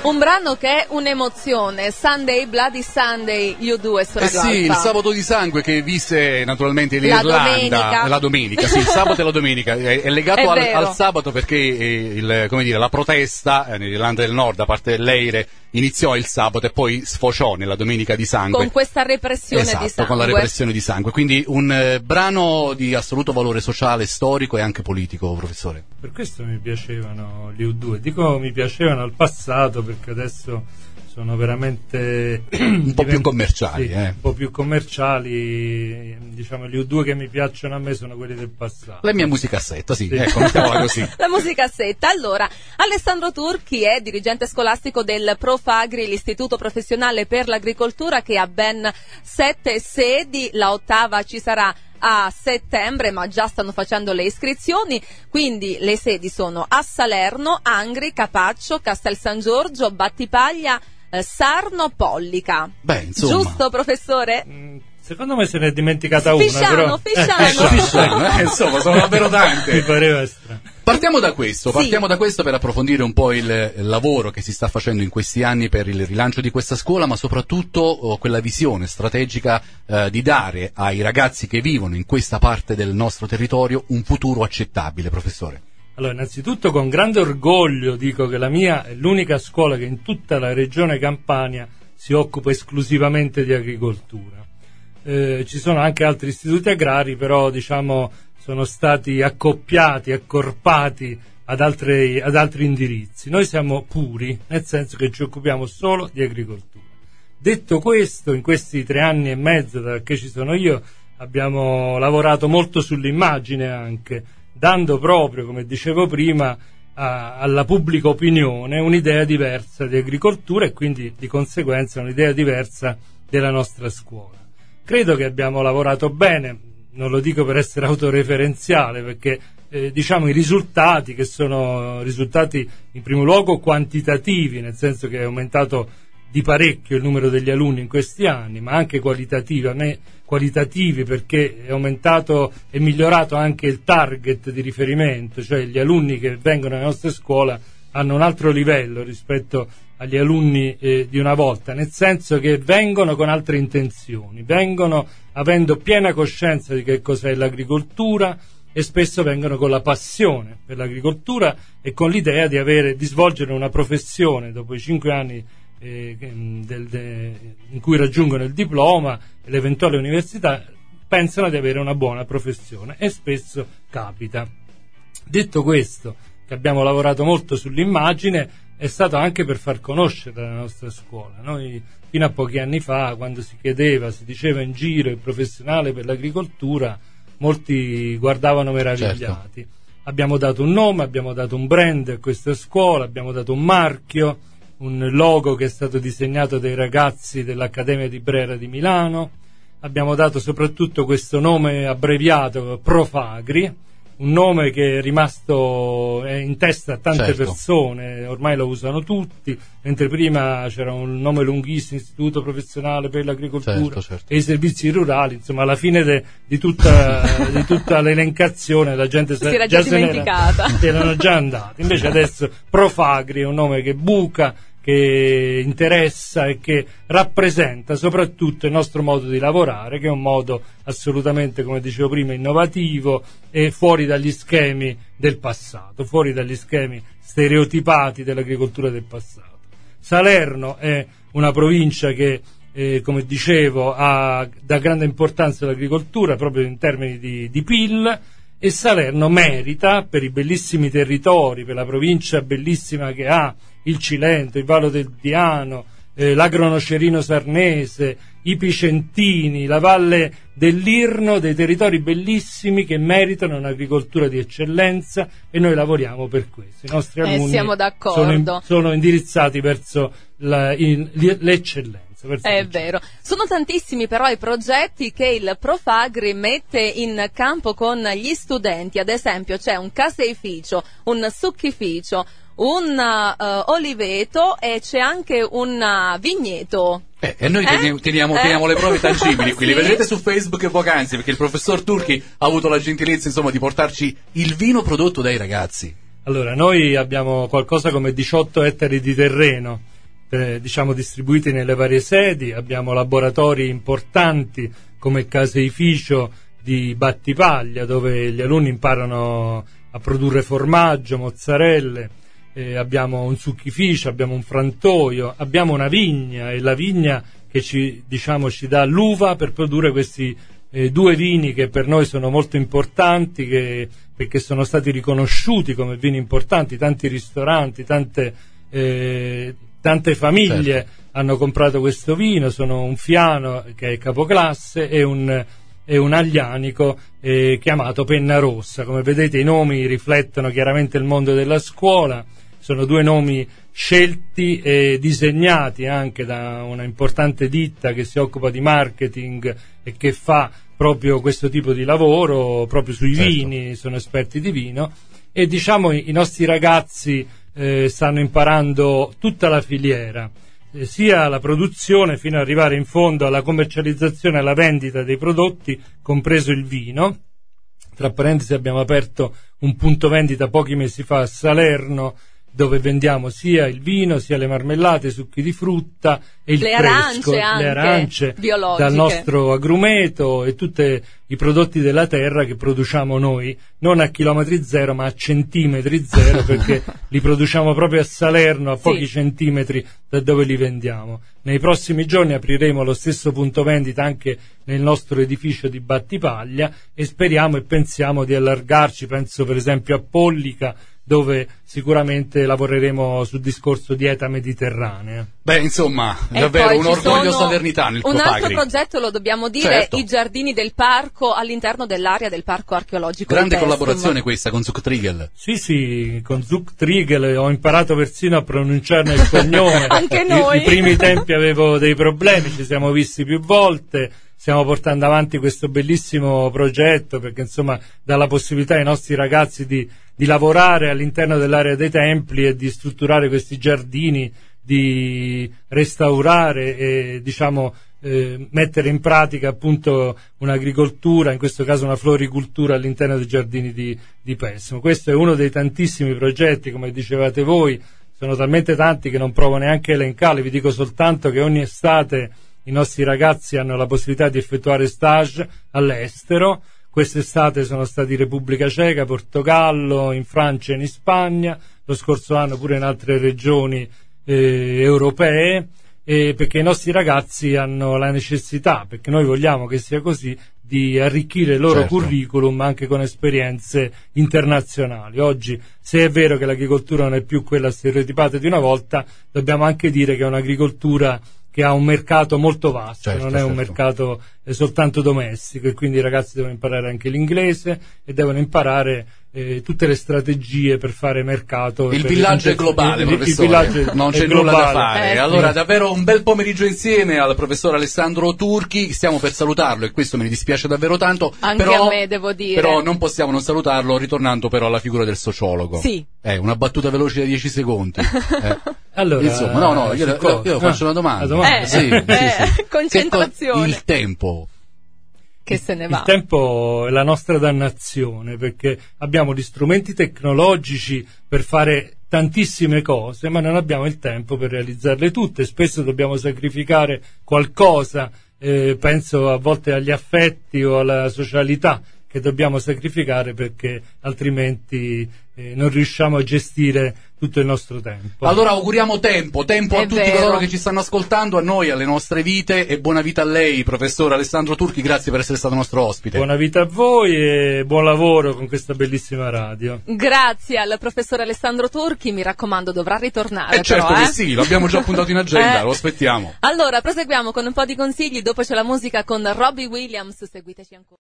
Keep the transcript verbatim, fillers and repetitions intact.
Un brano che è un'emozione, Sunday, Bloody Sunday, U due su Radio Eh sì, Alfa. il sabato di sangue che visse naturalmente La l'Irlanda. domenica. La domenica, sì, il sabato e la domenica. È, è legato È al, vero. al sabato perché eh, il, come dire, la protesta eh, nell'Irlanda del Nord, a parte dell'Eire, iniziò il sabato e poi sfociò nella domenica di sangue. Con questa repressione esatto, di sangue. con la repressione di sangue. Quindi un eh, brano di assoluto valore sociale, storico e anche politico, professore. Per questo mi piacevano gli U due. Dico mi piacevano al passato perché adesso sono veramente un po' più commerciali, sì, eh. un po' più commerciali. Diciamo gli U due che mi piacciono a me sono quelli del passato. La mia musicassetta, sì, Sì. ecco, mettiamola così. La musicassetta. Allora, Alessandro Turchi è dirigente scolastico del Profagri, l'istituto professionale per l'agricoltura che ha ben sette sedi. La ottava ci sarà a settembre, ma già stanno facendo le iscrizioni, quindi le sedi sono a Salerno, Angri, Capaccio, Castel San Giorgio, Battipaglia, eh, Sarno, Pollica. Beh, insomma. Giusto, professore? Mm, Secondo me se ne è dimenticata Fisciano, una, però Fisciano. Eh, Fisciano, eh, insomma, sono davvero tante. mi pareva strano. Partiamo da questo, Sì. partiamo da questo per approfondire un po' il, il lavoro che si sta facendo in questi anni per il rilancio di questa scuola, ma soprattutto oh, quella visione strategica eh, di dare ai ragazzi che vivono in questa parte del nostro territorio un futuro accettabile, professore. Allora, innanzitutto con grande orgoglio dico che la mia è l'unica scuola che in tutta la regione Campania si occupa esclusivamente di agricoltura. Eh, ci sono anche altri istituti agrari, però diciamo sono stati accoppiati, accorpati ad altri, ad altri indirizzi. Noi siamo puri, nel senso che ci occupiamo solo di agricoltura. Detto questo, in questi tre anni e mezzo da che ci sono io, abbiamo lavorato molto sull'immagine anche, dando proprio, come dicevo prima, a, alla pubblica opinione un'idea diversa di agricoltura e quindi di conseguenza un'idea diversa della nostra scuola. Credo che abbiamo lavorato bene, non lo dico per essere autoreferenziale, perché eh, diciamo i risultati, che sono risultati in primo luogo quantitativi, nel senso che è aumentato di parecchio il numero degli alunni in questi anni, ma anche qualitativi, a me qualitativi perché è aumentato e migliorato anche il target di riferimento, cioè gli alunni che vengono alla nostra scuola hanno un altro livello rispetto agli alunni eh, di una volta, nel senso che vengono con altre intenzioni, vengono avendo piena coscienza di che cos'è l'agricoltura e spesso vengono con la passione per l'agricoltura e con l'idea di avere di svolgere una professione dopo i cinque anni eh, del, de, in cui raggiungono il diploma e l'eventuale università, pensano di avere una buona professione e spesso capita. Detto questo, che abbiamo lavorato molto sull'immagine, è stato anche per far conoscere la nostra scuola. Noi fino a pochi anni fa, quando si chiedeva, si diceva in giro il professionale per l'agricoltura, molti guardavano meravigliati. Certo. Abbiamo dato un nome, abbiamo dato un brand a questa scuola, abbiamo dato un marchio, un logo che è stato disegnato dai ragazzi dell'Accademia di Brera di Milano, abbiamo dato soprattutto questo nome abbreviato Profagri, un nome che è rimasto in testa a tante certo. persone, ormai lo usano tutti, mentre prima c'era un nome lunghissimo, Istituto Professionale per l'Agricoltura certo, certo. e i Servizi Rurali, insomma alla fine de, di, tutta, di tutta l'elencazione la gente si era già, già se dimenticata, n'era, erano già andati, invece adesso Profagri è un nome che buca, che interessa e che rappresenta soprattutto il nostro modo di lavorare, che è un modo assolutamente, come dicevo prima, innovativo e fuori dagli schemi del passato, fuori dagli schemi stereotipati dell'agricoltura del passato. Salerno è una provincia che, eh, come dicevo, ha dà grande importanza all'agricoltura proprio in termini di, di P I L, e Salerno merita, per i bellissimi territori, per la provincia bellissima che ha, il Cilento, il Vallo del Diano, eh, l'Agronocerino Sarnese, i Picentini, la Valle dell'Irno, dei territori bellissimi che meritano un'agricoltura di eccellenza e noi lavoriamo per questo. I nostri eh, alunni siamo d'accordo. Sono, in, sono indirizzati verso la, in, l'eccellenza. È vero, sono tantissimi però i progetti che il Profagri mette in campo con gli studenti, ad esempio c'è un caseificio, un succhificio, un uh, oliveto e c'è anche un uh, vigneto. Eh, e noi eh? teniamo, teniamo, eh? teniamo le prove tangibili, qui sì. li vedrete su Facebook poc'anzi, perché il professor Turchi ha avuto la gentilezza insomma di portarci il vino prodotto dai ragazzi. Allora, noi abbiamo qualcosa come diciotto ettari di terreno eh, diciamo distribuiti nelle varie sedi, abbiamo laboratori importanti come caseificio di Battipaglia, dove gli alunni imparano a produrre formaggio, mozzarelle, eh, abbiamo un succhificio, abbiamo un frantoio, abbiamo una vigna, e la vigna che ci, diciamo, ci dà l'uva per produrre questi eh, due vini che per noi sono molto importanti, che, perché sono stati riconosciuti come vini importanti. Tanti ristoranti, tante, eh, tante famiglie certo. hanno comprato questo vino. Sono un Fiano che è capoclasse e un e un aglianico eh, chiamato Penna Rossa. Come vedete, i nomi riflettono chiaramente il mondo della scuola. Sono due nomi scelti e disegnati anche da una importante ditta che si occupa di marketing e che fa proprio questo tipo di lavoro, proprio sui certo. vini, sono esperti di vino, e diciamo i, i nostri ragazzi eh, stanno imparando tutta la filiera, eh, sia la produzione fino ad arrivare in fondo alla commercializzazione e alla vendita dei prodotti, compreso il vino. Tra parentesi, abbiamo aperto un punto vendita pochi mesi fa a Salerno, dove vendiamo sia il vino, sia le marmellate, i succhi di frutta e il le fresco, arance anche, le arance biologiche, dal nostro agrumeto, e tutti i prodotti della terra che produciamo noi, non a chilometri zero ma a centimetri zero, perché li produciamo proprio a Salerno, a pochi sì. centimetri da dove li vendiamo. Nei prossimi giorni apriremo lo stesso punto vendita anche nel nostro edificio di Battipaglia, e speriamo e pensiamo di allargarci, penso per esempio a Pollica, dove sicuramente lavoreremo sul discorso dieta mediterranea. Beh, insomma, davvero un orgoglio salernitano il un Profagri. altro progetto, lo dobbiamo dire, certo. i giardini del parco all'interno dell'area del parco archeologico. Grande collaborazione questa con Zuchtriegel. Sì, sì, con Zuchtriegel ho imparato persino a pronunciarne il cognome. Anche noi. I, I primi tempi avevo dei problemi, ci siamo visti più volte. Stiamo portando avanti questo bellissimo progetto perché insomma dà la possibilità ai nostri ragazzi di, di lavorare all'interno dell'area dei templi e di strutturare questi giardini, di restaurare e diciamo eh, mettere in pratica appunto un'agricoltura, in questo caso una floricoltura all'interno dei giardini di, di Pessimo. Questo è uno dei tantissimi progetti, come dicevate voi, sono talmente tanti che non provo neanche a elencarli. Vi dico soltanto che ogni estate i nostri ragazzi hanno la possibilità di effettuare stage all'estero. Quest'estate sono stati in Repubblica Ceca, Portogallo, in Francia e in Spagna, lo scorso anno pure in altre regioni eh, europee, eh, perché i nostri ragazzi hanno la necessità, perché noi vogliamo che sia così, di arricchire il loro certo. curriculum anche con esperienze internazionali. Oggi, se è vero che l'agricoltura non è più quella stereotipata di una volta, dobbiamo anche dire che è un'agricoltura che ha un mercato molto vasto, certo, non è certo. un mercato eh, soltanto domestico, e quindi i ragazzi devono imparare anche l'inglese e devono imparare eh, tutte le strategie per fare mercato. Il per villaggio il, è globale, il, professore, il villaggio non c'è globale. nulla da fare. Eh, allora sì. davvero un bel pomeriggio insieme al professor Alessandro Turchi, stiamo per salutarlo e questo me ne dispiace davvero tanto, anche però, a me devo dire, però non possiamo non salutarlo ritornando però alla figura del sociologo. Sì. Eh, una battuta veloce da dieci secondi. Eh. Allora, insomma, no, no, io, io, io faccio una domanda. La domanda. Eh, sì, eh, sì, sì. concentrazione. Il tempo. Che se ne va. Il tempo è la nostra dannazione, perché abbiamo gli strumenti tecnologici per fare tantissime cose, ma non abbiamo il tempo per realizzarle tutte. Spesso dobbiamo sacrificare qualcosa, eh, penso a volte agli affetti o alla socialità che dobbiamo sacrificare, perché altrimenti eh, non riusciamo a gestire tutto il nostro tempo. Allora auguriamo tempo, tempo È a tutti vero. coloro che ci stanno ascoltando, a noi, alle nostre vite, e buona vita a lei, professor Alessandro Turchi, grazie per essere stato nostro ospite. Buona vita a voi e buon lavoro con questa bellissima radio. Grazie al professor Alessandro Turchi, mi raccomando dovrà ritornare. Eh certo però, che eh? sì, lo abbiamo già appuntato in agenda, Eh. lo aspettiamo. Allora, proseguiamo con un po' di consigli, dopo c'è la musica con Robbie Williams, seguiteci ancora.